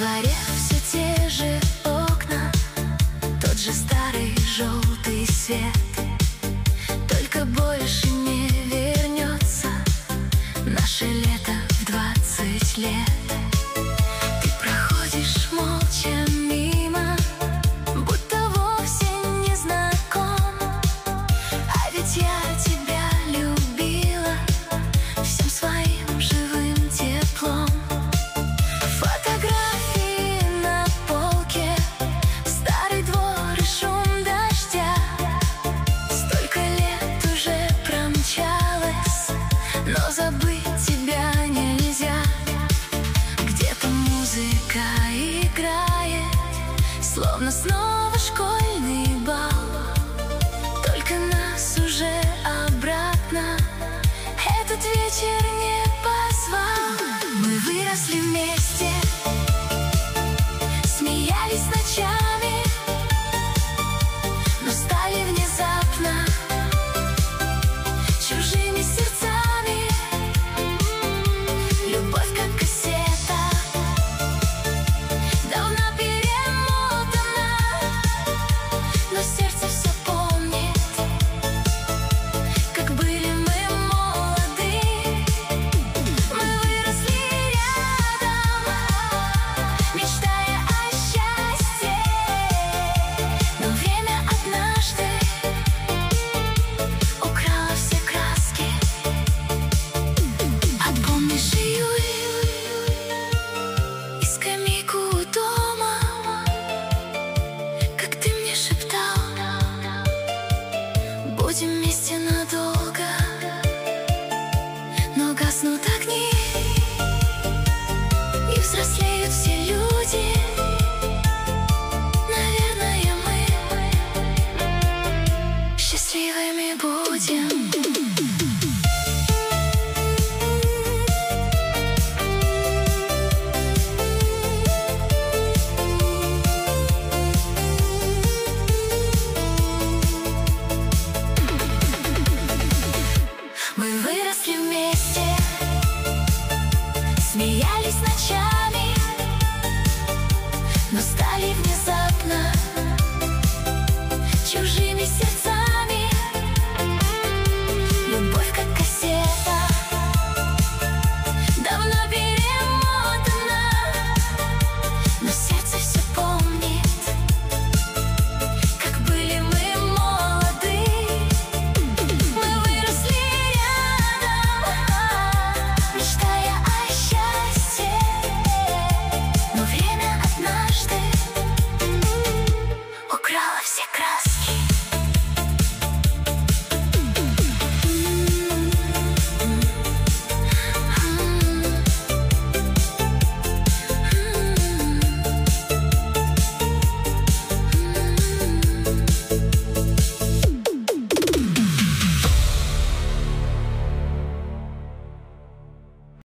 дворе все те же окна, тот же старый желтый свет. Только больше не вернется наше лето в 20 лет. Ты проходишь молча мимо, будто вовсе не знаком. А ведь я тебя любила всем своим живым теплом. Фотографии на полке, старый двор и шум дождя. Столько лет уже промчалось, но забыть тебя нельзя. Где-то музыка играет, словно снова школьный бал. Только нас уже обратно этот вечер не позвал. Мы выросли вместе, смеялись ночами, но стали внезапно чужими сердцами. Любовь как кассета, давно перемотана, но сердце все помнит, как были мы молоды. Мы выросли рядом, мечтая о счастье, но время однажды украло все краски. А помнишь июль и скамейку у дома, как ты мне шептал: будем вместе надолго. Но гаснут огни, и взрослеют все люди. Наверное, мы счастливыми будем. Мы выросли вместе, смеялись ночами,